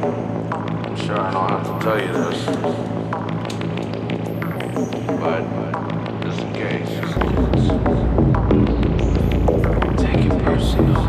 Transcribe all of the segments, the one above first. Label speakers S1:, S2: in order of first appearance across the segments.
S1: I'm sure I don't have to tell you this, but just in case, take it personal.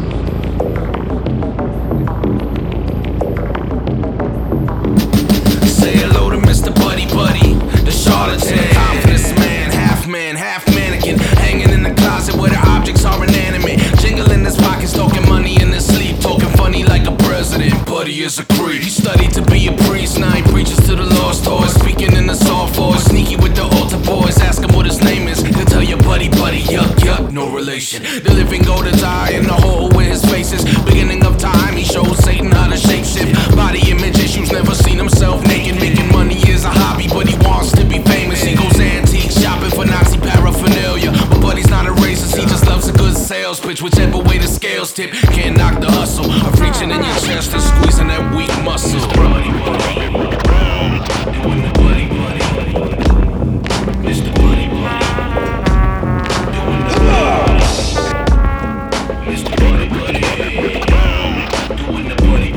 S2: Say hello to Mr. Buddy Buddy, the charlatan. Confidence man, half mannequin. Hanging in the closet where the objects are inanimate. Jingling his pockets, talking money in his sleep. Talking funny like a president. Buddy is a creep. He studied to be a priest, now he preaches to the lost toys. Speaking in the soft voice, sneaky with the altar boys. Ask him what his name is, he'll tell you buddy, yuck, no relation. The living go to die in the hole where his face is. Beginning of time, he shows Satan how to shapeshift. Body image issues, never seen himself naked. Making money is a hobby, but he wants to be famous. He goes antique shopping for Nazi paraphernalia. But buddy's not a racist, he just loves a good sales pitch. Whichever way the scales tip, can't knock the hustle of reaching in your chest and squeezing that weak muscle. Buddy, doing the buddy, Mr. Buddy, doing the buddy, Mr. Buddy, doing the buddy,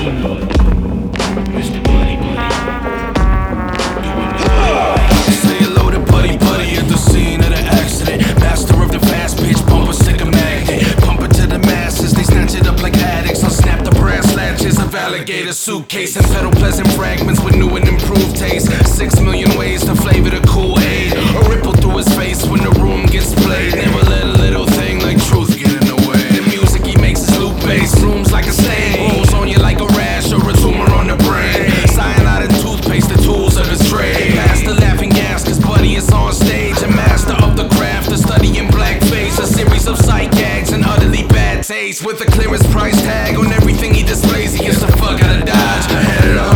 S2: Mr. Buddy, doing the buddy. Say hello to buddy at the scene of the accident. Master of the fast pitch, bumper stick a magnet. Pump it to the masses, they snatch it up like addicts. I'll snap the brass latches of alligator suitcase and pedal pleasant fragments with new and improved taste. 6 million ways to flavor the Kool-Aid. A ripple through his face when the room gets played. Never let a little thing like truth get in the way. The music he makes is loop bass, rooms like a stain. Rolls on you like a rash or a tumor on the brain. Cyanide and toothpaste, the tools of his trade. Past the laughing gas, cause buddy is on stage. A master of the craft, a study in blackface. A series of sight gags and utterly bad taste. With the clearest price tag on everything he displays, he gets the fuck out of Dodge. Ahead of the